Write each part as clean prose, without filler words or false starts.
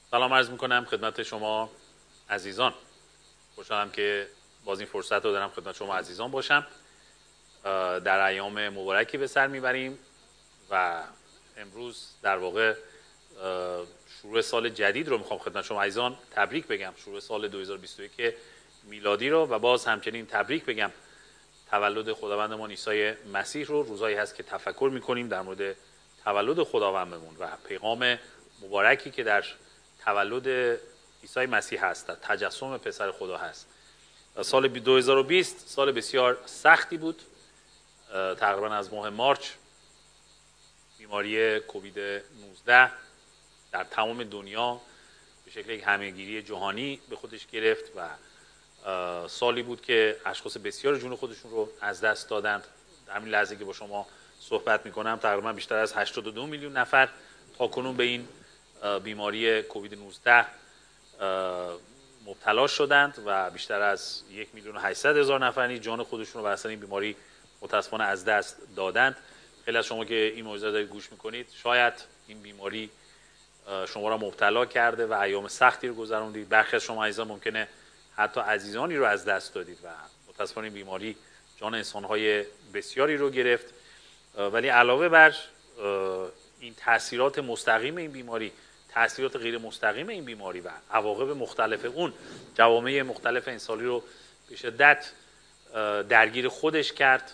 سلام عرض میکنم خدمت شما عزیزان. خوشحالم که باز این فرصت رو دارم خدمت شما عزیزان باشم. در ایام مبارکی به سر میبریم و امروز در واقع شروع سال جدید رو میخوام خدمت شما عزیزان تبریک بگم، شروع سال 2021 میلادی رو، و باز همچنین تبریک بگم تولد خداوندمان عیسی مسیح رو. روزایی هست که تفکر میکنیم در مورد تولد خداوندمون و پیغام مبارکی که در تولد عیسی مسیح هست، در تجسم پسر خدا هست. سال 2020 سال بسیار سختی بود. تقریبا از ماه مارچ بیماری کووید 19 در تمام دنیا به شکل یک همهگیری جهانی به خودش گرفت و سالی بود که اشخاص بسیار جون خودشون رو از دست دادند. در همین لحظه که با شما صحبت میکنم تقریبا بیشتر از 82 میلیون نفر تا کنون به این بیماری کووید 19 مبتلا شدند و بیشتر از 1,800,000 نفر جان خودشون رو بر اثر این بیماری متاسفانه از دست دادند. خیلی از شما که این موضوع دارید گوش میکنید شاید این بیماری شما را مبتلا کرده و ایام سختی رو گذروندید. برخی از شما عزیزان ممکنه حتی عزیزانی رو از دست دادید و متاسفانه این بیماری جان انسان‌های بسیاری رو گرفت. ولی علاوه بر این تاثیرات مستقیم این بیماری، تاثیرات غیر مستقیم این بیماری و عواقب مختلف اون، جوامع مختلف انسانی رو به شدت درگیر خودش کرد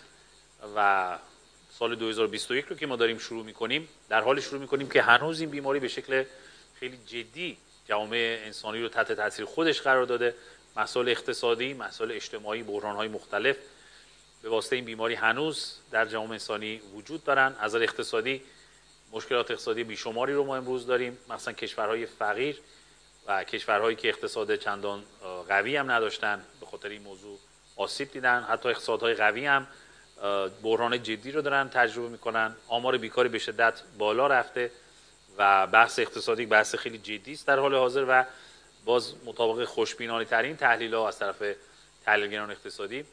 و سال 2021 رو که ما داریم شروع می‌کنیم در حال شروع می‌کنیم که هنوز این بیماری به شکل خیلی جدی جوامع انسانی رو تحت تاثیر خودش قرار داده. مسائل اقتصادی، مسائل اجتماعی، بحران‌های مختلف به واسطه این بیماری هنوز در جامعه انسانی وجود دارن. از نظر اقتصادی مشکلات اقتصادی بیشماری رو ما امروز داریم، مثلا کشورهای فقیر و کشورهایی که اقتصاد چندان قوی هم نداشتن به خاطر این موضوع آسیب دیدن. حتی اقتصادهای قوی هم بحران جدی رو دارن تجربه میکنن. آمار بیکاری به شدت بالا رفته و بحث اقتصادی بحث خیلی جدی است در حال حاضر و باز مطابق خوشبینانه ترین تحلیل‌ها از طرف تحلیلگران اقتصادی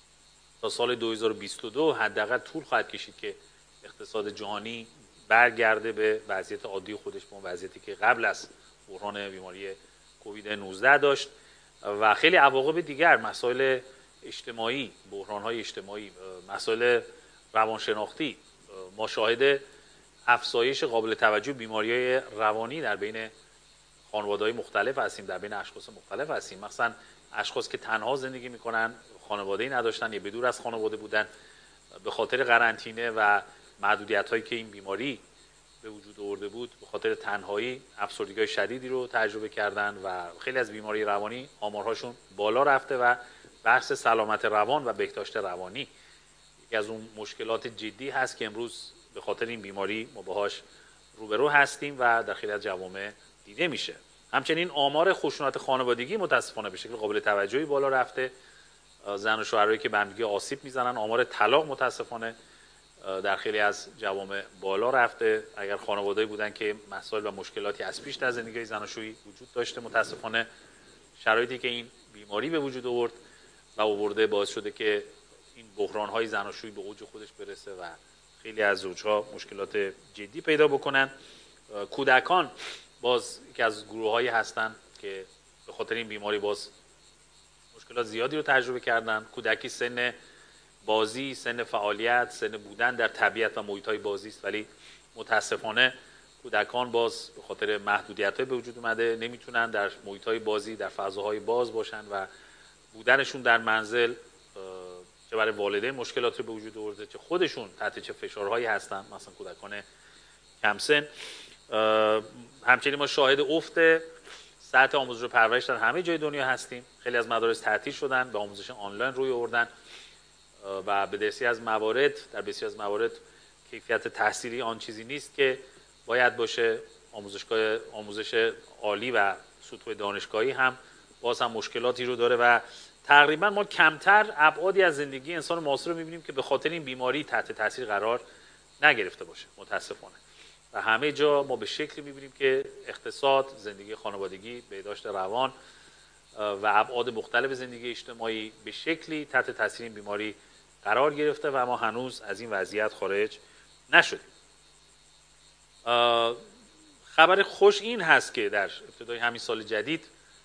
تا سال 2022 حداقل طول خواهد کشید که اقتصاد جهانی برگرده به وضعیت عادی خودش، به اون وضعیتی که قبل از بحران بیماری کووید 19 داشت. و خیلی عواقب دیگر، مسائل اجتماعی، بحران‌های اجتماعی، مسائل روانشناختی، ما شاهد افزایش قابل توجه بیماری‌های روانی در بین خانواده‌های مختلف هستیم، در بین اشخاص مختلف هستیم. مثلا اشخاص که تنها زندگی میکنن، خانواده‌ای نداشتن یا بدور از خانواده بودن، به خاطر قرنطینه و محدودیت‌هایی که این بیماری به وجود آورده بود، به خاطر تنهایی افسردگی شدیدی رو تجربه کردن و خیلی از بیماری روانی آمارهاشون بالا رفته و بحث سلامت روان و بهداشت روانی یکی از اون مشکلات جدی هست که امروز به خاطر این بیماری ما باهاش روبرو هستیم و در خیلی از جوامع دیده میشه. همچنین آمار خشونت خانوادگی متاسفانه به شکل قابل توجهی بالا رفته. زن و شوهرایی که به هم دیگه آسیب میزنن. آمار طلاق متاسفانه در خیلی از جوامع بالا رفته. اگر خانواده‌ای بودن که مسائل و مشکلاتی از پیش در زندگی زناشویی وجود داشته، متاسفانه شرایطی که این بیماری به وجود آورد و آورده باعث شده که این بحران‌های زناشویی به اوج خودش برسه و خیلی از زوج‌ها مشکلات جدی پیدا بکنن. کودکان باز یکی از گروه‌هایی هستن که به خاطر این بیماری باز مشکلات زیادی رو تجربه کردن. کودکی سن بازی، سن فعالیت، سن بودن در طبیعت و محیط‌های بازی است، ولی متاسفانه کودکان باز به خاطر محدودیت‌های به وجود اومده نمیتونن در محیط‌های بازی، در فضاهای باز باشن و بودنشون در منزل چه برای والدین مشکلات رو به وجود آورده، چه خودشون تحت چه فشارهایی هستن، مثلا کودکان کم سن. همچنین ما شاهد افت سطح آموزش و پرورش در همه جای دنیا هستیم. خیلی از مدارس تعطیل شدن، به آموزش آنلاین روی آوردن و به بسیاری از موارد کیفیت تحصیلی آن چیزی نیست که باید باشه. آموزش عالی و سطوح دانشگاهی هم باز هم مشکلاتی رو داره و تقریبا ما کمتر ابعادی از زندگی انسان معاصر رو می‌بینیم که به خاطر این بیماری تحت تاثیر قرار نگرفته باشه متاسفانه. و همه جا ما به شکلی می‌بینیم که اقتصاد، زندگی خانوادگی، بهداشت روان و ابعاد مختلف زندگی اجتماعی به شکلی تحت تاثیر این بیماری قرار گرفته و ما هنوز از این وضعیت خارج نشدیم. خبر خوش این هست که در ابتدای همین سال جدید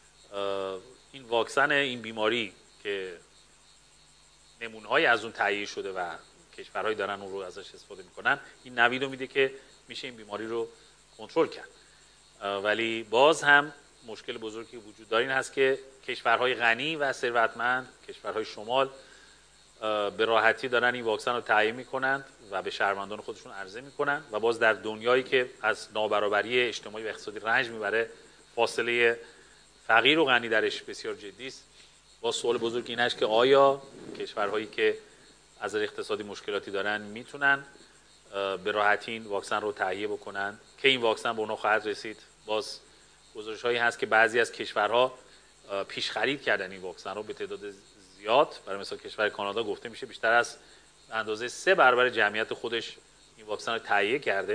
این واکسن این بیماری که نمونه‌های از اون تهیه شده و کشورهایی دارن اون رو ازش استفاده میکنن، این نوید رو میده که میشه این بیماری رو کنترل کرد. ولی باز هم مشکل بزرگی وجود داره این هست که کشورهای غنی و ثروتمند، کشورهای شمال به راحتی دارن این واکسن رو تهیه میکنند و به شهروندان خودشون عرضه میکنن و باز در دنیایی که از نابرابری اجتماعی و اقتصادی رنج میبره، فاصله فقیر و غنی درش بسیار جدی است. با سوال بزرگ این است که آیا کشورهایی که از اقتصادی مشکلاتی دارن میتونن به راحتی این واکسن رو تهیه بکنن که این واکسن به اونها خواهد رسید؟ باز گزارش‌هایی هست که بعضی از کشورها پیش خرید کردن این واکسن رو به تعداد زیاد. برای مثال کشور کانادا گفته میشه بیشتر از اندازه 3 برابر جمعیت خودش این واکسن رو تهیه کرده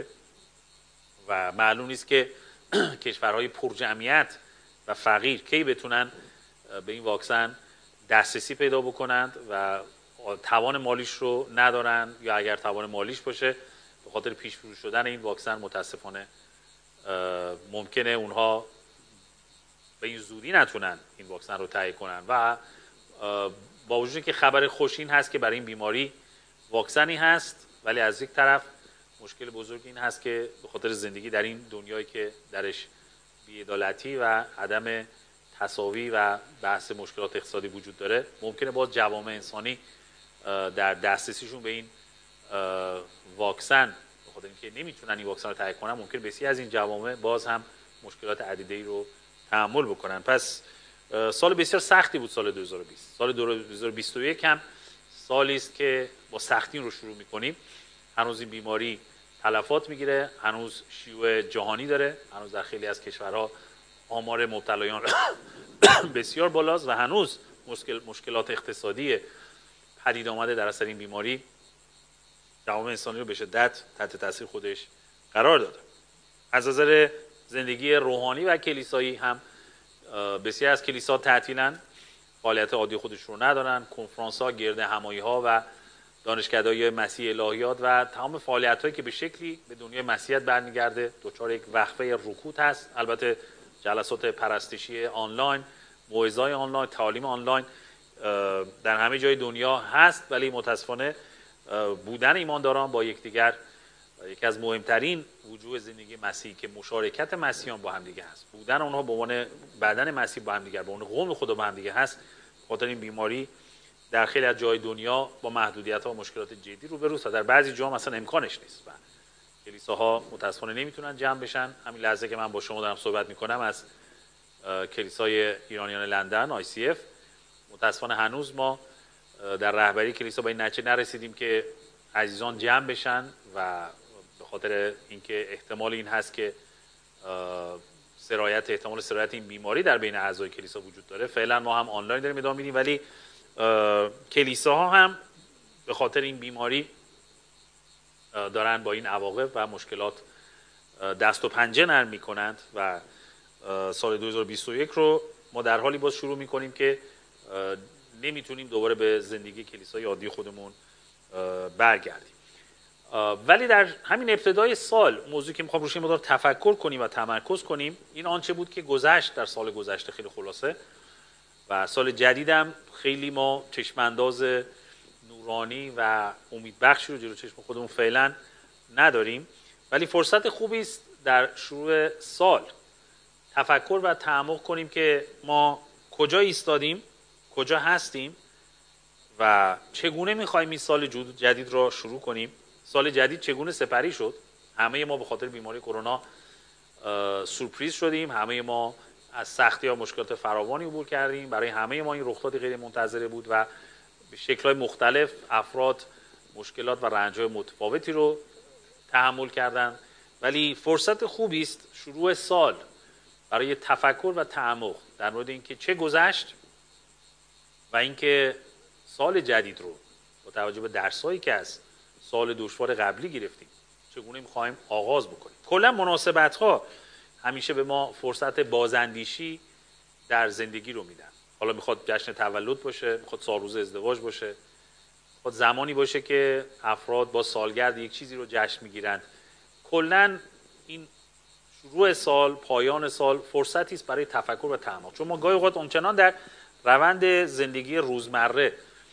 و معلوم نیست که کشورهای پرجمعیت و فقیر کی بتونن به این واکسن دسترسی پیدا بکنند و توان مالیش رو ندارن، یا اگر توان مالیش باشه به خاطر پیش فروش شدن این واکسن متاسفانه ممکنه اونها به این زودی نتونن این واکسن رو تهیه کنن. و با وجود که خبر خوش این هست که برای این بیماری واکسنی هست، ولی از یک طرف مشکل بزرگ این هست که به خاطر زندگی در این دنیایی که درش بی‌عدالتی و عدم تساوی و بحث مشکلات اقتصادی وجود داره، ممکنه باز جوامع انسانی در دسترسیشون به این واکسن به خاطر اینکه نمیتونن این واکسن رو تهیه کنن، ممکن بسیاری از این جوامع باز هم مشکلات عدیده‌ای رو تحمل بکنن. پس سال بسیار سختی بود سال 2020. سال 2021 هم سالی است که با سختی رو شروع می‌کنیم. هنوز این بیماری تلفات میگیره، هنوز شیوع جهانی داره، هنوز در خیلی از کشورها آمار مبتلایان بسیار بالاست و هنوز مشکلات اقتصادی پدید آمده در اثر این بیماری جوامع انسانی رو به شدت تحت تاثیر خودش قرار داده. از نظر زندگی روحانی و کلیسایی هم بسیار از کلیسا تعطیلن، فعالیت عادی خودش رو ندارن. کنفرانس ها، گرد همایی ها و دانشکده‌های مسیح الهیات و تمام فعالیت هایی که به شکلی به دنیای مسیحیت برمیگرده دچار یک وقفه رکود هست. البته جلسات پرستشی آنلاین، موعظه‌های آنلاین، تعالیم آنلاین در همه جای دنیا هست، ولی متاسفانه بودن ایمانداران با یکدیگر یکی از مهمترین وجوه زندگی مسیحی که مشارکت مسیحیان با هم دیگه هست، بودن اونها به عنوان بدن مسیح با هم دیگه، به عنوان قوم خدا با هم دیگه هست، خاطر این بیماری در خیلی از جای دنیا با محدودیت‌ها و مشکلات جدی روبروست و در بعضی جاها مثلا امکانش نیست و کلیساها متاسفانه نمیتونن جمع بشن. همین لحظه که من با شما دارم صحبت میکنم از کلیسای ایرانیان لندن ICF متاسفانه هنوز ما در رهبری کلیسا به این نتیجه نرسیدیم که عزیزان جمع بشن و به خاطر اینکه احتمال این هست که احتمال سرایت این بیماری در بین اعضای کلیسا وجود داره، فعلا ما هم آنلاین داریم ادامه میدیم، ولی کلیساها هم به خاطر این بیماری دارن با این عواقب و مشکلات دست و پنجه نرم میکنند و سال 2021 رو ما در حالی باز شروع میکنیم که نمیتونیم دوباره به زندگی کلیسای عادی خودمون برگردیم. ولی در همین ابتدای سال موضوعی که میخوام روش این مقدار تفکر کنیم و تمرکز کنیم این آنچه بود که گذشت در سال گذشته خیلی خلاصه، و سال جدیدم خیلی ما چشمانداز نورانی و امیدبخشی رو جلو چشم خودمون فعلا نداریم، ولی فرصت خوبی است در شروع سال تفکر و تعمق کنیم که ما کجا ایستادیم، کجا هستیم و چگونه میخوایم این سال جدید را شروع کنیم. سال جدید چگونه سپری شد؟ همه ما به خاطر بیماری کرونا سورپریز شدیم، همه ما از سختی ها مشکلات فراوانی عبور کردیم، برای همه ما این رخداد غیر منتظره بود و به شکل‌های مختلف افراد مشکلات و رنج‌های متفاوتی رو تحمل کردند، ولی فرصت خوبی است شروع سال برای تفکر و تعمق در مورد اینکه چه گذشت و اینکه سال جدید رو با توجه به درسایی که از سال دشوار قبلی گرفتیم چگونه می‌خوایم آغاز بکنیم. کلا مناسبت‌ها همیشه به ما فرصت بازاندیشی در زندگی رو میدن. حالا میخواد جشن تولد باشه، میخواد سالروز ازدواج باشه، میخواد زمانی باشه که افراد با سالگرد یک چیزی رو جشن میگیرند. کلا این شروع سال، پایان سال فرصتی است برای تفکر و تعمق. چون ما گاهی اوقات اونچنان در روند زندگی روزمره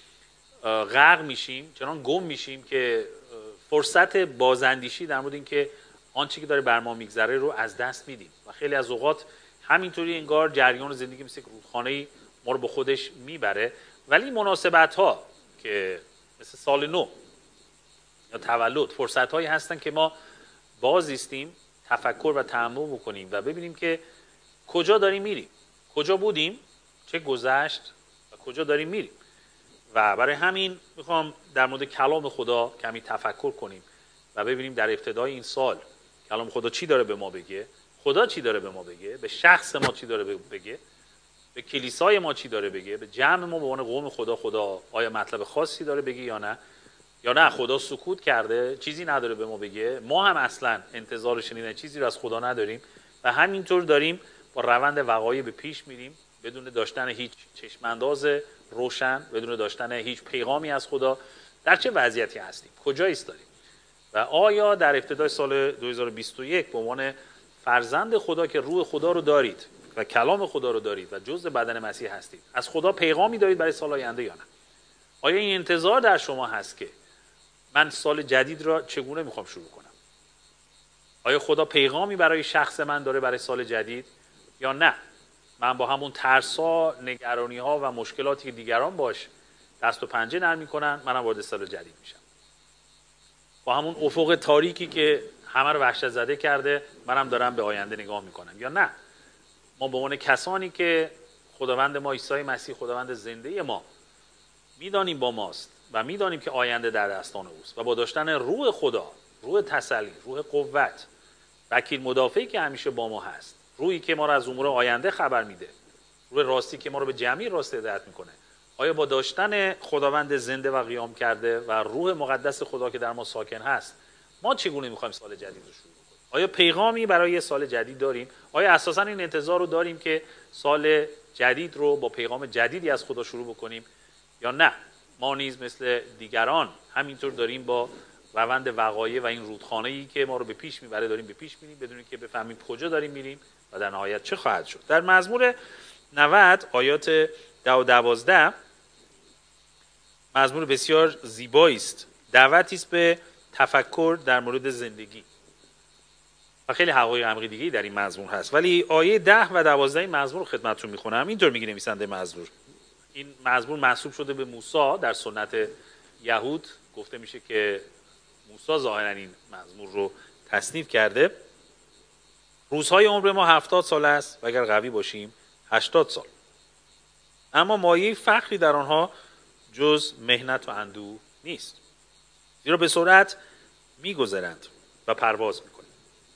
غرق میشیم، چنان گم میشیم که فرصت بازاندیشی در مورد اینکه آنچه که داره بر ما میگذره رو از دست میدیم و خیلی از اوقات همینطوری انگار جریان زندگی مثل رودخانه‌ای ما رو به خودش میبره. ولی مناسبت ها که مثل سال نو یا تولد فرصت هایی هستن که ما باز ایستیم، تفکر و تأمل بکنیم و ببینیم که کجا داریم میریم، کجا بودیم، چه گذشت و کجا داریم میریم. و برای همین میخوام در مورد کلام خدا کمی تفکر کنیم و ببینیم در ابتدای این سال کلام خدا چی داره به ما بگه، خدا چی داره به ما بگه، به شخص ما چی داره بگه، به کلیسای ما چی داره بگه، به جمع ما به عنوان قوم خدا آیا مطلب خاصی داره بگه یا نه خدا سکوت کرده، چیزی نداره به ما بگه، ما هم اصلا انتظار شنیدن چیزی رو از خدا نداریم و همینطور داریم با روند وقایع به پیش میریم بدون داشتن هیچ چشمانداز روشن، بدون داشتن هیچ پیغامی از خدا. در چه وضعیتی هستیم، کجا ایستادیم و آیا در ابتدای سال 2021 به عنوان فرزند خدا که روح خدا رو دارید و کلام خدا رو دارید و جزء بدن مسیح هستید، از خدا پیغامی دارید برای سال آینده یا نه؟ آیا این انتظار در شما هست که من سال جدید را چگونه میخوام شروع کنم؟ آیا خدا پیغامی برای شخص من داره برای سال جدید یا نه؟ من با همون ترسا، نگرانی‌ها و مشکلاتی که دیگران باش دست و پنجه نرم میکنن، منم وارد سال جدید میشم. با همون افق تاریکی که همه رو وحشت زده کرده، منم دارم به آینده نگاه میکنم یا نه؟ ما به عنوان کسانی که خداوند ما عیسی مسیح خداوند زنده ما میدانیم با ماست و میدانیم که آینده در دستان اوست و با داشتن روح خدا، روح تسلی، روح قوت، وکیل مدافعی که همیشه با ما هست، روحی که ما رو از امور آینده خبر میده، روح راستی که ما رو به جمعی راست هدایت میکنه، آیا با داشتن خداوند زنده و قیام کرده و روح مقدس خدا که در ما ساکن هست، ما چگونه میخوایم سال جدید رو شروع کنیم؟ آیا پیغامی برای سال جدید داریم؟ آیا اساساً این انتظار رو داریم که سال جدید رو با پیغام جدیدی از خدا شروع بکنیم یا نه؟ ما نیز مثل دیگران همینطور داریم با روند وقایع و این رودخانه‌ای که ما رو به پیش میبره داریم به پیش میریم بدون اینکه بفهمیم کجا داریم میریم و در نهایت چه خواهد شد. در مزمور 90 آیات 10 و 12 مزمور بسیار زیبایی است، دعوتی است به تفکر در مورد زندگی و خیلی حقایق عمیق دیگه‌ای در این مزمور هست. ولی آیه 10 و 12 این مزمور رو خدمتتون میخونم. اینطور میگه نویسنده مزمور: این مزمور محسوب شده به موسی. در سنت یهود گفته میشه که موسی ظاهرا این مزمور رو تصنیف کرده. روزهای عمر ما 70 سال است و اگر قوی باشیم 80 سال، اما مایه فخری در آنها جز مهنت و اندوه نیست، زیرا به سرعت میگذرند و پرواز میکنند.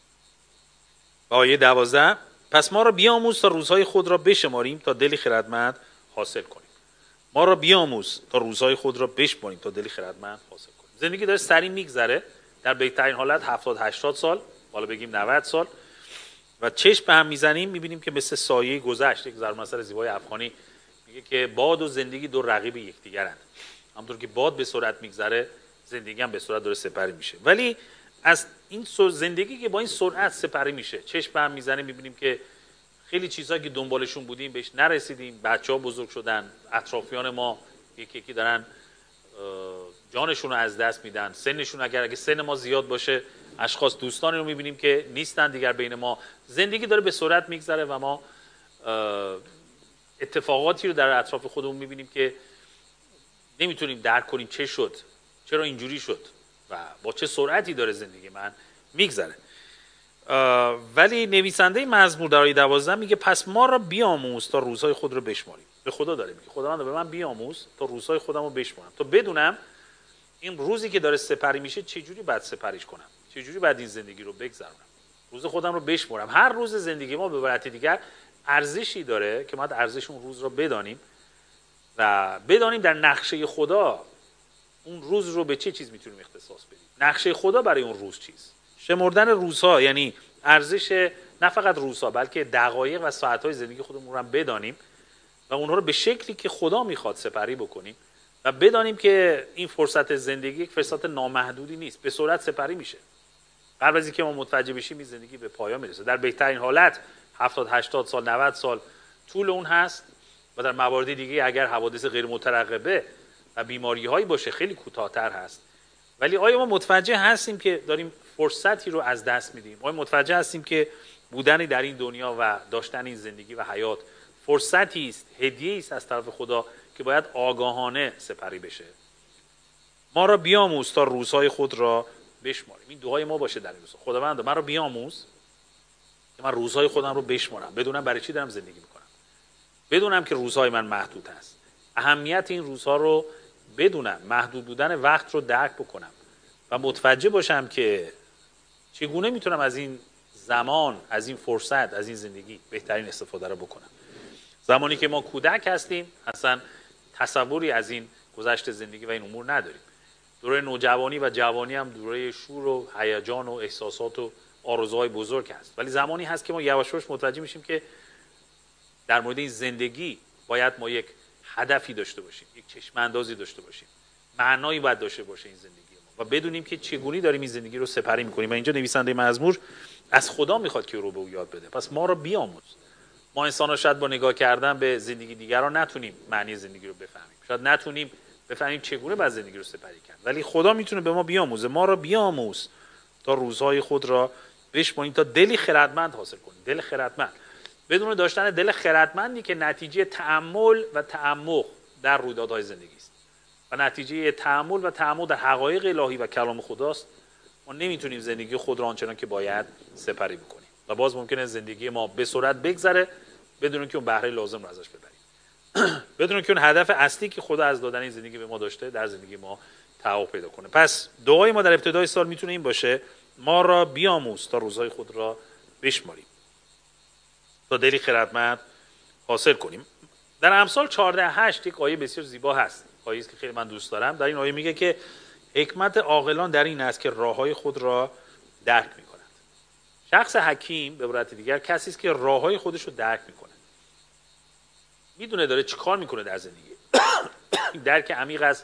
آیه 12: پس ما را بیاموز تا روزهای خود را بشماریم تا دلی خردمند حاصل کنیم. ما را بیاموز تا روزهای خود را بشماریم تا دلی خردمند حاصل کنیم. زندگی داره سریع میگذره، در بهترین حالت 70-80 سال، حالا بگیم 90 سال، و چشم به هم میزنیم میبینیم که مثل سایه گذشت. یک ضرب‌المثل زیبای افغانی میگه که باد و زندگی دو رقیب یکدیگرند. همونطور که باد به سرعت میگذره، زندگی هم به سرعت داره سپری میشه. ولی از این زندگی که با این سرعت سپری میشه، چشم به هم میزنیم میبینیم که خیلی چیزایی که دنبالشون بودیم بهش نرسیدیم. بچه‌ها بزرگ شدن، اطرافیان ما یکی یکی دارن جانشون رو از دست میدن، سنشون اگه سن ما زیاد باشه اشخاص دوستانی رو میبینیم که نیستن دیگر بین ما. زندگی داره به سرعت میگذره و ما اتفاقاتی رو در اطراف خودمون میبینیم که نمیتونیم درک کنیم چه شد، چرا اینجوری شد و با چه سرعتی داره زندگی من میگذره. ولی نویسنده مزمور در آیه 12 میگه پس ما را بیاموز تا روزهای خود رو بشماریم. به خدا داره میگه خداوند به من بیاموز تا روزهای خودم رو بشمارم، تا بدونم این روزی که داره سپری میشه چجوری باید سپریش کنم، چجوری باید این زندگی رو بگذرونم، روز خودم رو بشمارم. هر روز زندگی ما به عبارت دیگر ارزشی داره که ما باید ارزش اون روز رو بدانیم و بدانیم در نقشه خدا اون روز رو به چه چیز میتونیم اختصاص بدیم. نقشه خدا برای اون روز چیست؟ شمردن روزها یعنی ارزش نه فقط روزها بلکه دقایق و ساعت‌های زندگی خودمون رو هم بدانیم و اونها رو به شکلی که خدا میخواد سپری بکنیم و بدانیم که این فرصت زندگی یک فرصت نامحدودی نیست، به سرعت سپری میشه. قبل از اینکه ما متوجه بشیم این زندگی به پایان میرسه. در بهترین حالت 70 80 سال 90 سال طول اون هست و در موارد دیگه اگر حوادث غیر مترقبه و بیماری هایی باشه خیلی کوتاه‌تر هست. ولی آیا ما متوجه هستیم که داریم فرصتی رو از دست میدیم؟ آیا متوجه هستیم که بودن در این دنیا و داشتن این زندگی و حیات فرصتی است، هدیه‌ای است از طرف خدا که باید آگاهانه سپری بشه؟ ما را بیاموز تا روزهای خود را بشماریم. این دعای ما باشه در این روزها. خداوند من را بیاموز که من روزهای خودم رو بشمارم، بدونم برای چی دارم زندگی میکنم، بدونم که روزهای من محدود هست، اهمیت این روزها رو بدونم، محدود بودن وقت رو درک بکنم و متوجه باشم که چگونه میتونم از این زمان، از این فرصت، از این زندگی بهترین استفاده رو بکنم. زمانی که ما کودک هستیم اصلا تصوری از این گذشت زندگی و این امور نداریم. دوره نوجوانی و جوانی هم دوره شور و هیجان و احساسات و آرزوهای بزرگ هست، ولی زمانی هست که ما یواش یواش متوجه میشیم که در مورد این زندگی باید ما یک هدفی داشته باشیم، یک چشم اندازی داشته باشیم، معنایی باید داشته باشه این زندگی ما و بدونیم که چگونه داریم این زندگی رو سپری میکنیم. و اینجا نویسنده مزمور از خدا میخواد که رو به او یاد بده. پس ما رو بیاموز. ما انسان‌ها شاید با نگاه کردن به زندگی دیگران نتونیم معنی زندگی رو بفهمیم، شاید نتونیم بفهمیم چگونه باید زندگی رو سپری کرد، ولی خدا میتونه به ما بیاموزه. ما رو بیاموز تا روزهای خود را بشماریم، تا دلی خردمند حاصل کنیم. دل خردمند، بدون داشتن دل خردمندی که نتیجه تأمل و تعمق در رویدادهای زندگی است و نتیجه تأمل و تعمق در حقایق الهی و کلام خداست، ما نمیتونیم زندگی خود را آنچنان که باید سپری بکنیم و باز ممکنه زندگی ما به سرعت بگذره بدون که اون بهره لازم رو ازش ببریم، بدون که اون هدف اصلی که خدا از دادن این زندگی به ما داشته در زندگی ما تحقق پیدا کنه. پس دعای ما در ابتدای سال میتونه این باشه: ما را بیاموز تا روزهای خود را بشماریم، تا دلی خردمند حاصل کنیم. در امثال 14:8 یک آیه بسیار زیبا هست، آیه‌ای است که خیلی من دوست دارم. در این آیه میگه که حکمت عاقلان در این است که راههای خود را درک میکنند. شخص حکیم به عبارت دیگر کسی است که راههای خودش رو درک میکنه، میدونه داره چیکار میکنه در زندگی، درک عمیق از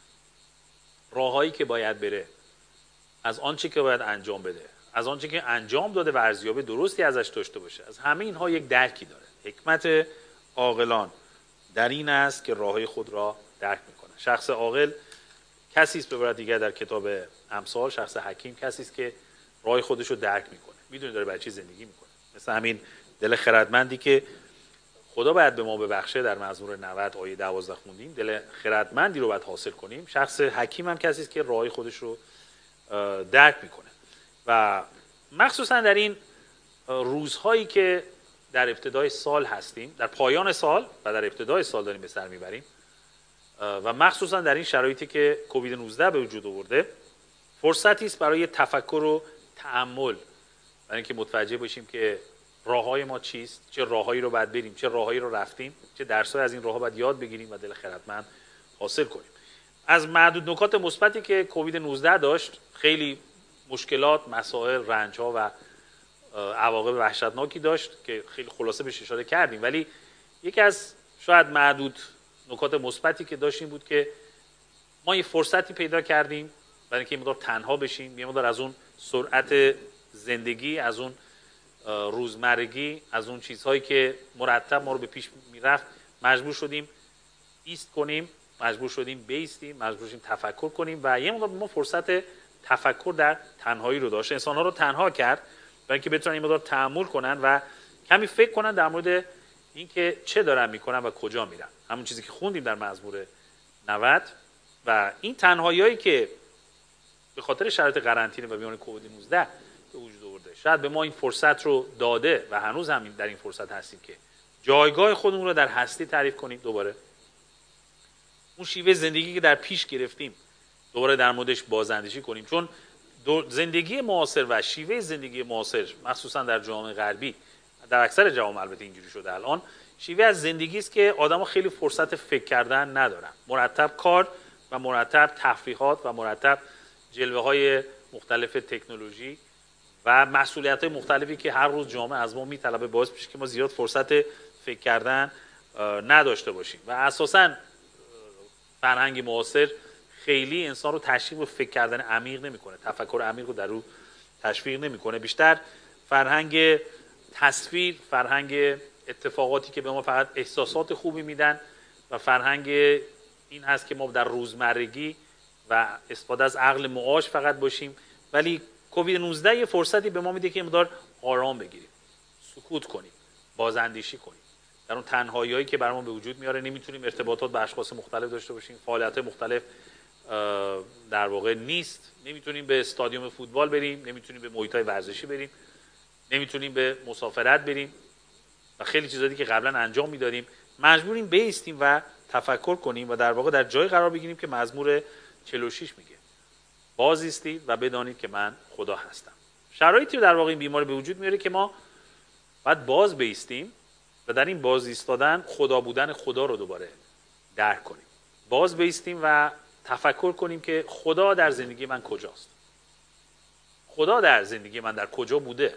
راههایی که باید بره، از آنچه که باید انجام بده، از آنچه که انجام داده و ارزیابی درستی ازش داشته باشه. از همه اینها یک درکی داره. حکمت عاقلان در این است که راههای خود را درک میکنه. شخص عاقل کسی است به عبارت دیگر در کتاب امثال، شخص حکیم کسی است که راه خودش رو درک میکنه، میدونه داره برای چی زندگی میکنه. مثل همین دل خردمندی که خدا باید به ما ببخشه، در مزمور 90 آیه 12 خوندیم، دل خردمندی رو باید حاصل کنیم. شخص حکیم هم کسی است که راه خودش رو درک میکنه و مخصوصا در این روزهایی که در ابتدای سال هستیم، در پایان سال و در ابتدای سال داریم به سر میبریم و مخصوصا در این شرایطی که کووید 19 به وجود آورده، فرصتی است برای تفکر و تأمل، برای اینکه متوجه باشیم که راههای ما چیست، چه راههایی رو باید بریم، چه راههایی رو رفتیم، چه درس‌های از این راهها باید یاد بگیریم و دل خردمند حاصل کنیم. از معدود نکات مثبتی که کووید 19 داشت، خیلی مشکلات، مسائل، رنج‌ها و عواقب وحشتناکی داشت که خیلی خلاصه بهش اشاره کردیم، ولی یکی از شاید معدود نکات مثبتی که داشتیم بود که ما یه فرصتی پیدا کردیم برای اینکه یه مقدار تنها بشیم، یه مقدار از اون سرعت زندگی، از اون روزمرگی، از اون چیزهایی که مرتب ما رو به پیش میرفت مجبور شدیم ایست کنیم، مجبور شدیم بیستیم، مجبور شدیم تفکر کنیم و یه مقدار ما فرصت تفکر در تنهایی رو داشت. انسان‌ها رو تنها کرد برای اینکه بتونن یه مقدار تأمل کنن و کمی فکر کنن در مورد اینکه چه دارن میکنن و کجا میرن، همون چیزی که خوندیم در مزمور 90. و این تنهایی‌هایی که به خاطر شرایط قرنطینه و بیماری کووید 19 به وجود آورده شاید به ما این فرصت رو داده و هنوز هم در این فرصت هستیم که جایگاه خودمون رو در هستی تعریف کنیم، دوباره اون شیوه زندگی که در پیش گرفتیم دوباره در موردش بازاندیشی کنیم، چون زندگی معاصر و شیوه زندگی معاصر مخصوصا در جامعه غربی، در اکثر جوامع البته اینجوری شده الان، شیوه از زندگی است که آدم‌ها خیلی فرصت فکر کردن ندارن، مرتب کار و مرتب تفریحات و مرتب جلوه‌های مختلف تکنولوژی و مسئولیت‌های مختلفی که هر روز جامعه از ما میطلبه باعث میشه که ما زیاد فرصت فکر کردن نداشته باشیم و اساساً فرهنگ معاصر خیلی انسان رو تشویق به فکر کردن عمیق نمی‌کنه، تفکر عمیق رو در او تشویق نمیکنه. بیشتر فرهنگ تصویر، فرهنگ اتفاقاتی که به ما فقط احساسات خوبی میدن و فرهنگ این هست که ما در روزمرگی و استفاده از عقل معاش فقط باشیم. ولی کووید 19 یه فرصتی به ما میده که مقدار آرام بگیریم، سکوت کنیم، بازاندیشی کنیم. در اون تنهایی‌هایی که برامون به وجود میاره نمیتونیم ارتباطات با اشخاص مختلف داشته باشیم، فعالیت مختلف در واقع نیست، نمیتونیم به استادیوم فوتبال بریم، نمیتونیم به محیط‌های ورزشی بریم، نمیتونیم به مسافرت بریم و خیلی چیزایی که قبلا انجام میدادیم. مجبوریم بایستیم و تفکر کنیم و در واقع در جای قرار بگیریم که مزمور 46 میگه باز ایستید و بدانید که من خدا هستم. شرایطی رو در واقع این بیماری به وجود میاره که ما باید باز بایستیم و در این باز ایستادن خدا بودن خدا رو دوباره درک کنیم. باز بایستیم و تفکر کنیم که خدا در زندگی من کجاست، خدا در زندگی من در کجا بوده.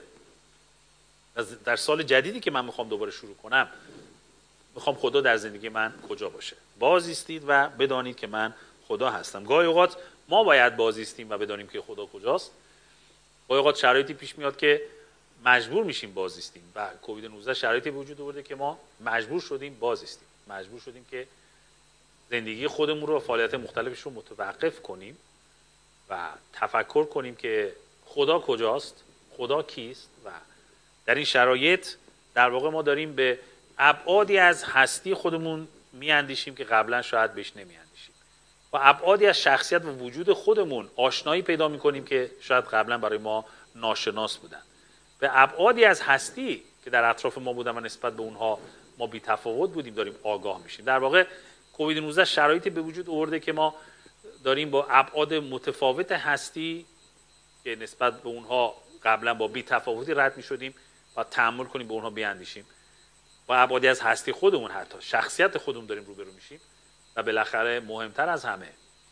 در سال جدیدی که من میخوام دوباره شروع کنم میخوام خدا در زندگی من کجا باشه. باز ایستید و بدانید که من خدا هستم. گاهی اوقات ما باید باز ایستیم و بدانیم که خدا کجاست. گاهی اوقات شرایطی پیش میاد که مجبور میشیم باز ایستیم و کووید 19 شرایطی به وجود آورده که ما مجبور شدیم باز ایستیم، مجبور شدیم که زندگی خودمون رو و فعالیت مختلفش رو متوقف کنیم و تفکر کنیم که خدا کجاست، خدا کیست. و در این شرایط در واقع ما داریم به ابعادی از هستی خودمون میاندیشیم که قبلا شاید بهش نمیاندیشیم و ابعادی از شخصیت و وجود خودمون آشنایی پیدا میکنیم که شاید قبلا برای ما ناشناس بودن. به ابعادی از هستی که در اطراف ما بودن و نسبت به اونها ما بی تفاوت بودیم داریم آگاه میشیم. در واقع کووید 19 شرایطی به وجود آورده که ما داریم با ابعاد متفاوت هستی که نسبت به اونها قبلا با بی تفاوتی رد میشدیم و تأمل کنیم به اونها بیاندیشیم. با ابعادی از هستی خودمون، حتی شخصیت خودمون داریم روبرو میشیم و بالاخره مهمتر از همه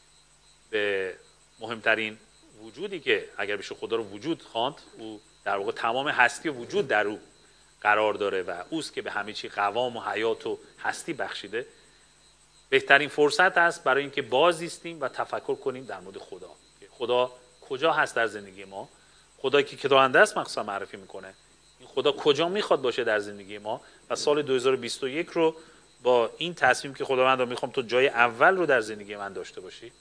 به مهمترین وجودی که اگر بشه خدا رو وجود خواند، او در واقع تمام هستی و وجود در او قرار داره و اوست که به همه چی قوام و حیات و هستی بخشیده. بهترین فرصت است برای اینکه باز ایستیم و تفکر کنیم در مورد خدا. خدا کجا هست در زندگی ما؟ خدایی که کتاب دست مخصوصا معرفی میکنه. این خدا کجا میخواد باشه در زندگی ما؟ و سال 2021 رو با این تصمیم که خداوند میخوام تو جای اول رو در زندگی من داشته باشی،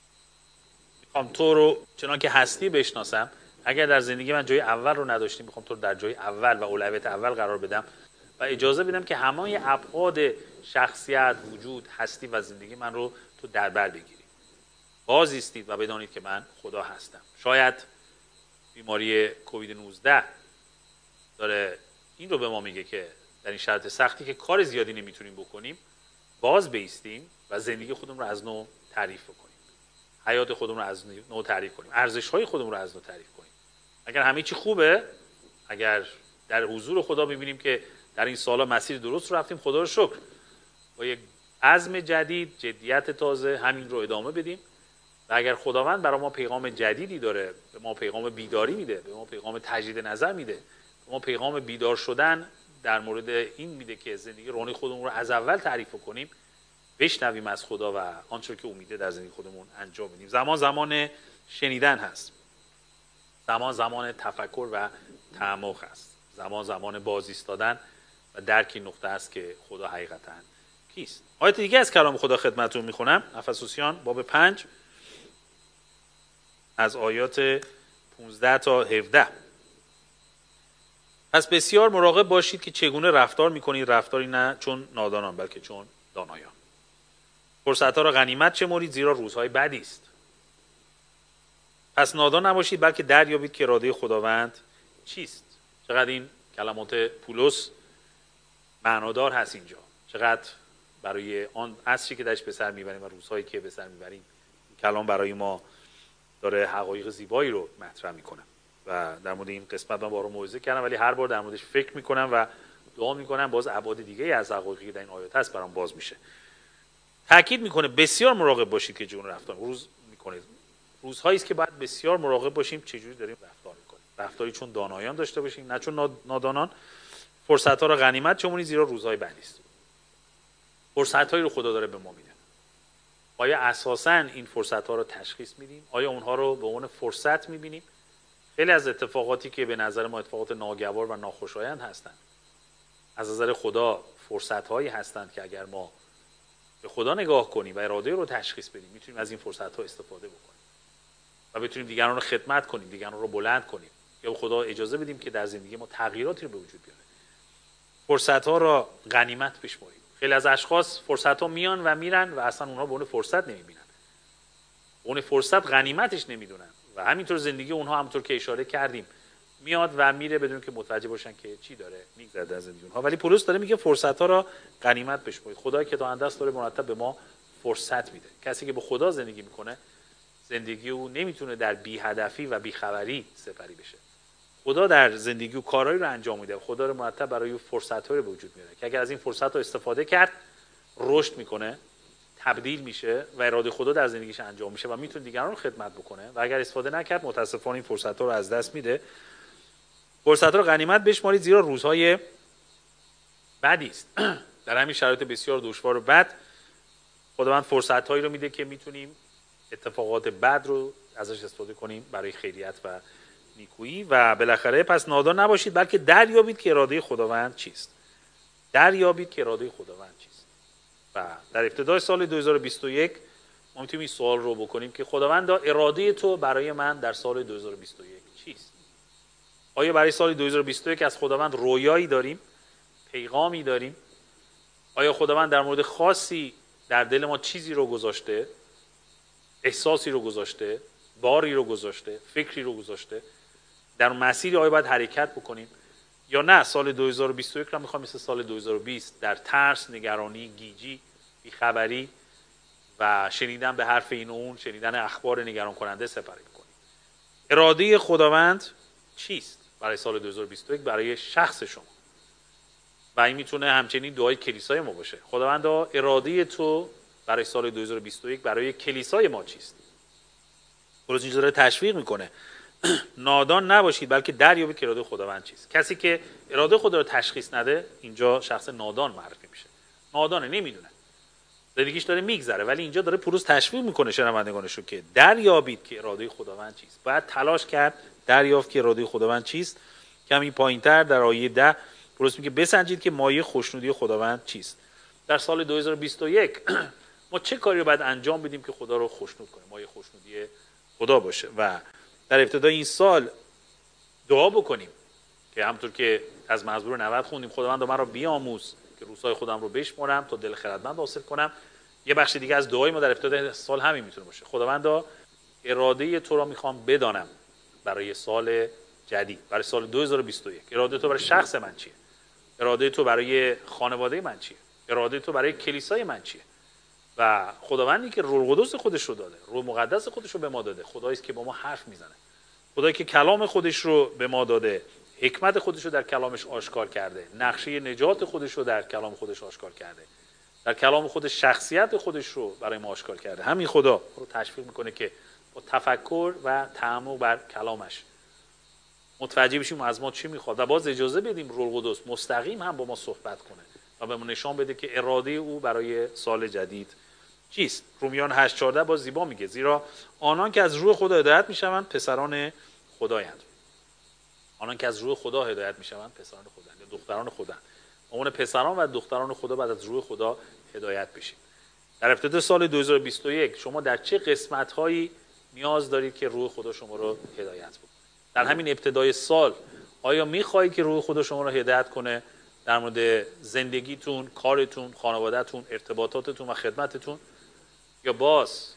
میخوام تو رو چنان که هستی بشناسم. اگر در زندگی من جای اول رو نداشتی میخوام تو رو در جای اول و اولویت اول قرار بدم و اجازه بدم که همه ابعاد شخصیت، وجود، هستی و زندگی من رو تو در بر بگیری. باز ایستید و بدانید که من خدا هستم. شاید بیماری کووید 19 داره این رو به ما میگه که در این شرایط سختی که کار زیادی نمیتونیم بکنیم باز بایستیم و زندگی خودمون رو از نو تعریف کنیم، حیات خودمون رو از نو تعریف کنیم، ارزش‌های خودمون رو از نو تعریف کنیم. اگر همه چی خوبه، اگر در حضور خدا می‌بینیم که در این سالا مسیر درست رو رفتیم، خدا رو شکر، با یک عزم جدید، جدیت تازه همین رو ادامه بدیم. و اگر خداوند برای ما پیغام جدیدی داره، به ما پیغام بیداری میده، به ما پیغام تجدید نظر میده، به ما پیغام بیدار شدن در مورد این میده که زندگی روحانی خودمون رو از اول تعریف کنیم، بشنویم از خدا و آنچه که امیده در زندگی خودمون انجام بدیم. زمان شنیدن هست، زمان تفکر و تعمق هست، زمان باز ایستادن و درک این نقطه است که خدا حقیقتا کیست. آیت دیگه از کلام خدا خدمتتون میخونم، افسوسیان باب 5 از آیات 15 تا 17. پس بسیار مراقب باشید که چگونه رفتار میکنید، رفتاری نه چون نادانان بلکه چون دانایان. فرصتها را غنیمت شمرید زیرا روزهای بدی است. پس نادان نباشید بلکه دریابید که اراده خداوند چیست. چقدر این کلمات پولس معنادار هست اینجا، چقدر برای آن عصری که درش به سر میبریم و روزهایی که به سر میبریم کلام برای ما داره حقایق زیبایی رو مطرح میکنه. و در مورد این قسمت من بارو موعظه کردم، ولی هر بار در موردش فکر میکنم و دعا میکنم باز ابعاد دیگه از حقایقی در این آیات هست برام باز میشه. تاکید میکنه بسیار مراقب باشید که چگونه رفتار میکنید. روزهایی است که باید بسیار مراقب باشیم چجوری داریم رفتار میکنیم. رفتاری چون دانایان داشته باشیم نه چون نادانان. فرصت‌ها را غنیمت شمرید زیرا روزهای بدی است. فرصت‌هایی رو خدا داره به ما میده. آیا اساساً این فرصت‌ها رو تشخیص میدیم؟ آیا اونها رو به عنوان فرصت میبینیم خیلی از اتفاقاتی که به نظر ما اتفاقات ناگوار و ناخوشایند هستند، از نظر خدا فرصت‌هایی هستند که اگر ما به خدا نگاه کنیم و اراده رو تشخیص بدیم، میتونیم از این فرصت‌ها استفاده بکنیم و بتونیم دیگران رو خدمت کنیم، دیگران رو بلند کنیم، یا به خدا اجازه بدیم که در زندگی ما تغییراتی رو به وجود بیاره. فرصت‌ها را غنیمت بشمریم. خیلی از اشخاص فرصت‌ها میان و میرن و اصلا اونها به اون فرصت نمیبینن. اون فرصت غنیمتش نمیدونن و همینطور زندگی اونها همونطور که اشاره کردیم میاد و میره بدون که متوجه باشن که چی داره میگذره در زندگی اونها. ولی پولس داره میگه فرصت‌ها را غنیمت بشمرید. خدایی که تا اندست داره مرتب به ما فرصت میده. کسی که به خدا زندگی میکنه، زندگی او نمیتونه در بی‌هدفی و بی‌خبری سپری بشه. خدا در زندگی او کارهایی رو انجام میده. خدا رو مرتب برای او فرصت‌هایی به وجود میاره که اگر از این فرصت رو استفاده کرد، رشد میکنه، تبدیل میشه و اراده خدا در زندگیش انجام میشه و میتونه دیگران رو خدمت بکنه. و اگر استفاده نکرد، متاسفانه این فرصت‌ها رو از دست میده. فرصت‌ها رو غنیمت بشمارید، زیرا روزهای بدی است. در همین شرایط بسیار دشوار و بد، خداوند فرصت‌هایی رو میده که میتونیم اتفاقات بد رو ازش استفاده کنیم برای خیریت و نیکویی. و بالاخره پس نادان نباشید، بلکه دریابید که اراده خداوند چیست. دریابید که اراده خداوند چیست. و در ابتدای سال 2021 ما میتونیم این سوال رو بکنیم که خداوند اراده تو برای من در سال 2021 چیست؟ آیا برای سال 2021 از خداوند رویایی داریم؟ پیغامی داریم؟ آیا خداوند در مورد خاصی در دل ما چیزی رو گذاشته؟ احساسی رو گذاشته؟ باری رو گذاشته؟ فکری رو گذاشته؟ در مسیری آیا باید حرکت بکنیم؟ یا نه سال 2021 رو میخوام مثل سال 2020 در ترس، نگرانی، گیجی، بیخبری و شنیدن به حرف این و اون، شنیدن اخبار نگران کننده سپری بکنیم؟ اراده خداوند چیست برای سال 2021 برای شخص شما؟ و این میتونه همچنین دعای کلیسای ما باشه. خداوندا اراده تو برای سال 2021 برای کلیسای ما چیست؟ پولس اینجا داره تشویق میکنه نادان نباشید، بلکه دریابید که اراده خداوند چیست. کسی که اراده خدا رو تشخیص نده، اینجا شخص نادان معرفی میشه. نادانه، نمیدونه، زندگیش داره میگذره. ولی اینجا داره پولس تشویق میکنه شنوندگانش رو که دریابید که اراده خداوند چیست. باید تلاش کرد دریافت که اراده خداوند چیست. کمی پایینتر در آیه 10 پولس میگه بسنجید که مایه خوشنودی خداوند چیست. در سال 2021 ما چه کاری رو باید انجام بدیم که خدا رو خوشنود کنیم، مایه خوشنودی خدا باشه. و در ابتدای این سال دعا بکنیم که همونطور که از مزمور 90 خوندیم، خداوند من را بیاموز که روزهای خودم رو بشمرم تا دل خردمند حاصل کنم. یه بخش دیگه از دعای ما در ابتدای سال همین میتونه باشه. خداوندا اراده تو را میخوام بدانم برای سال جدید، برای سال 2021. اراده تو برای شخص من چیه؟ اراده تو برای خانواده من چیه؟ اراده تو برای کلیسای من چیه؟ و خداوندی که روح القدس خودش رو داده، روح مقدس خودش رو به ما داده، خدایی است که با ما حرف میزنه، خدایی که کلام خودش رو به ما داده، حکمت خودش رو در کلامش آشکار کرده، نقشه نجات خودش رو در کلام خودش آشکار کرده، در کلام خودش شخصیت خودش رو برای ما آشکار کرده. همین خدا رو تشویق میکنه که با تفکر و تأمل بر کلامش متوجه بشیم از ما چی میخواد و باز اجازه بدیم روح القدس مستقیم هم با ما صحبت کنه و به ما نشان بده که اراده او برای سال جدید چیست. رومیان 8:14 باز زیبا میگه زیرا آنان که از روح خدا هدایت میشوند پسران خدایند. آنان که از روح خدا هدایت میشوند پسران خدایند یا دختران خدایند. اون پسران و دختران خدا بعد از روح خدا هدایت بشید. در ابتدای سال 2021 شما در چه قسمت‌هایی نیاز دارید که روح خدا شما رو هدایت بکنه؟ در همین ابتدای سال آیا می‌خواهید که روح خدا شما رو هدایت کنه در مورد زندگیتون، کارتون، خانواده‌تون، ارتباطاتتون و خدمتتون، یا باز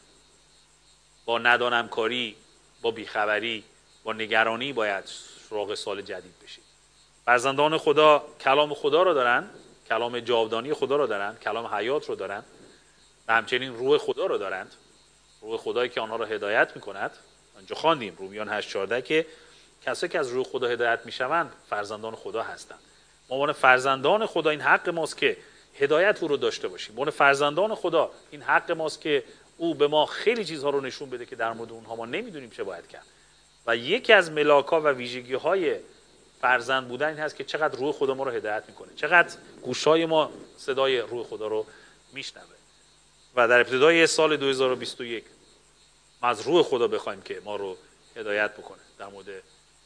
با ندانمکاری، با بیخبری، با نگرانی باید سراغ سال جدید بشید؟ فرزندان خدا کلام خدا رو دارن، کلام جاودانی خدا رو دارن، کلام حیات رو دارن و همچنین روح خدا رو دارند، روح خدایی که آنها رو هدایت میکند. اینجا خواندیم رومیان 8:14 که کسایی که از روح خدا هدایت میشوند فرزندان خدا هستند. ما عنوان فرزندان خدا این حق ماست که هدایت او رو داشته باشیم. عنوان فرزندان خدا این حق ماست که او به ما خیلی چیزها رو نشون بده که در مورد اونها ما نمیدونیم چه باید کرد. و یکی از ملاک‌ها و ویژگی‌های فرزند بودن این هست که چقدر روح خدا ما رو هدایت میکنه، چقدر گوشای ما صدای روح خدا رو میشنوه. و در ابتدای سال 2021 ما از روح خدا بخوایم که ما رو هدایت بکنه در مورد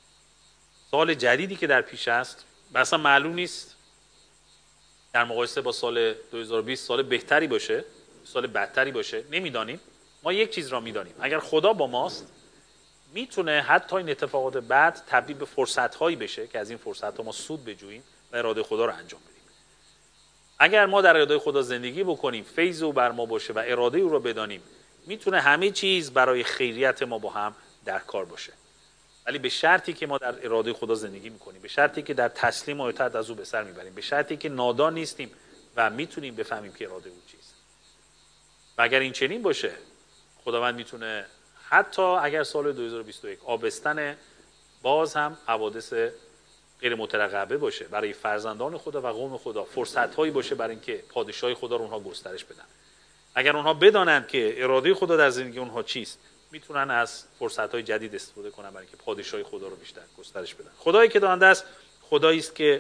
سال جدیدی که در پیش است اصلا معلوم نیست در مقایسه با سال 2020 سال بهتری باشه، سال بدتری باشه، نمیدانیم. ما یک چیز را میدانیم، اگر خدا با ماست میتونه حتی این اتفاقات بد تبدیل به فرصت‌هایی بشه که از این فرصت‌ها ما سود بجوییم و اراده خدا رو انجام بدیم. اگر ما در اراده خدا زندگی بکنیم، فیض او بر ما باشه و اراده او رو بدانیم، میتونه همه چیز برای خیریت ما با هم در کار باشه. ولی به شرطی که ما در اراده خدا زندگی میکنیم، به شرطی که در تسلیم و اطاعت از او به سر میبریم، به شرطی که نادان نیستیم و میتونیم بفهمیم که اراده او چیست. و اگر این چنین باشه، خداوند میتونه حتی اگر سال 2021 آبستن باز هم حوادث غیر مترقبه باشه برای فرزندان خدا و قوم خدا، فرصت‌هایی باشه برای اینکه پادشاهی خدا رو اونها گسترش بدن. اگر اونها بدانند که اراده خدا در زندگی اونها چیست، میتونن از فرصت‌های جدید استفاده کنن برای اینکه پادشاهی خدا رو بیشتر گسترش بدن. خدایی که داننده است، خدایی است که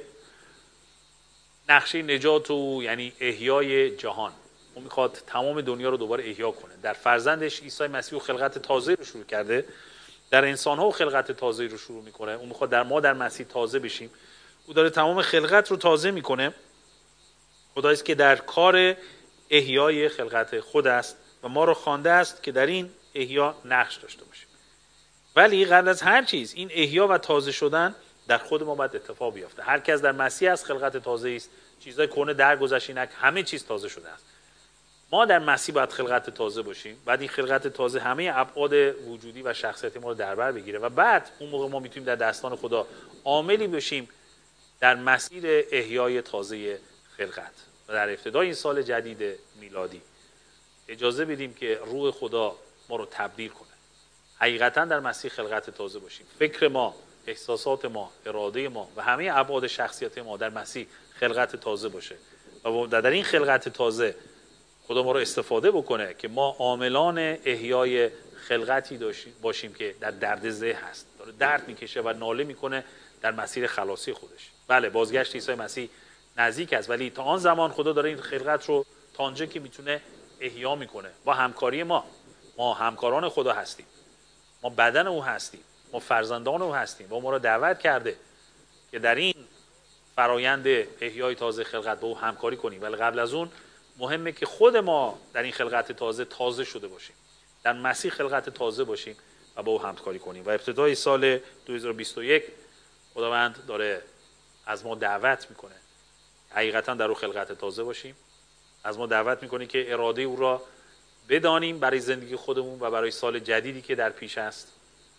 نقشه نجات او یعنی احیای جهان، اون میخواد تمام دنیا رو دوباره احیا کنه. در فرزندش عیسی مسیح خلقت تازه رو شروع کرده، در انسان‌ها خلقت تازه رو شروع میکنه. اون میخواد ما در مسیح تازه بشیم. او داره تمام خلقت رو تازه میکنه. خدایی است که در کار احیای خلقت خود است و ما رو خوانده است که در این احیا نقش داشته باشیم. ولی قبل از هر چیز این احیا و تازه شدن در خود ما باید اتفاق بیفته. هر کس در مسیح است خلقت تازه است، چیزای کهنه درگذشت، اینک همه چیز تازه شده است. ما در مسیح باید خلقت تازه باشیم. بعد این خلقت تازه همه ابعاد وجودی و شخصیتی ما رو در بر بگیره و بعد اون موقع ما میتونیم در دستان خدا عاملی بشیم در مسیر احیای تازه خلقت. و در ابتدای این سال جدید میلادی اجازه بدیم که روح خدا ما رو تبدیل کنه. حقیقتا در مسیح خلقت تازه باشیم. فکر ما، احساسات ما، اراده ما و همه ابعاد شخصیت ما در مسیح خلقت تازه باشه و در این خلقت تازه خدا ما رو استفاده بکنه که ما عاملان احیای خلقتی باشیم که در دردسر هست، داره درد میکشه و ناله میکنه در مسیر خلاصی خودش. بله، بازگشت عیسی مسیح نزدیک است، ولی تا آن زمان خدا داره این خلقت رو تا آنجا که میتونه احیا میکنه با همکاری ما همکاران خدا هستیم، ما بدن او هستیم، ما فرزندان او هستیم و ما رو دعوت کرده که در این فرایند احیای تازه خلقت با او همکاری کنیم. ولی قبل از اون مهمه که خود ما در این خلقت تازه شده باشیم، در مسیح خلقت تازه باشیم و با او همکاری کنیم. و ابتدای سال 2021 خداوند داره از ما دعوت میکنه حقیقتا در او خلقت تازه باشیم، از ما دعوت میکنه که اراده او را بدانیم برای زندگی خودمون و برای سال جدیدی که در پیش است.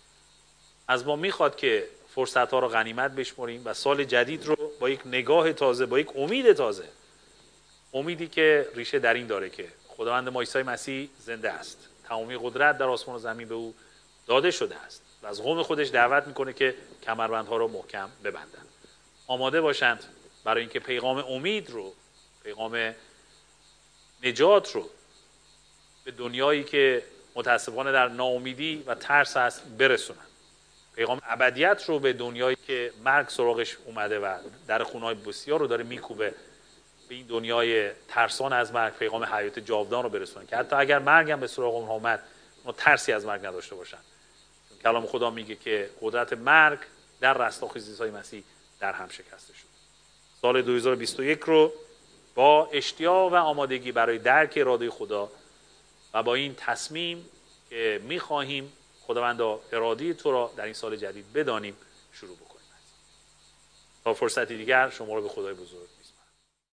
از ما میخواد که فرصت‌ها رو غنیمت بشمریم و سال جدید رو با یک نگاه تازه، با یک امید تازه، امیدی که ریشه در این داره که خداوند ما عیسی مسیح زنده است، تمامی قدرت در آسمان و زمین به او داده شده است و از قوم خودش دعوت میکنه که کمربندها رو محکم ببندن، آماده باشند برای اینکه پیغام امید رو، پیغام نجات رو به دنیایی که متاسفانه در ناامیدی و ترس است برسونن، پیغام ابدیت رو به دنیایی که مرگ سراغش اومده و در خونه‌های بسیار رو داره میکوبه، به این دنیای ترسان از مرگ پیغام حیات جاودان رو برسونن که حتی اگر مرگ هم به سراغ اونها اومد اونها ترسی از مرگ نداشته باشن. کلام خدا میگه که قدرت مرگ در رستاخیز عیسی مسیح در هم شکسته شد. سال 2021 رو با اشتیاق و آمادگی برای درک اراده خدا و با این تصمیم که میخواهیم خداوندا اراده تو را در این سال جدید بدانیم شروع بکنیم. تا فرصتی دیگر شما رو به خدای بزرگ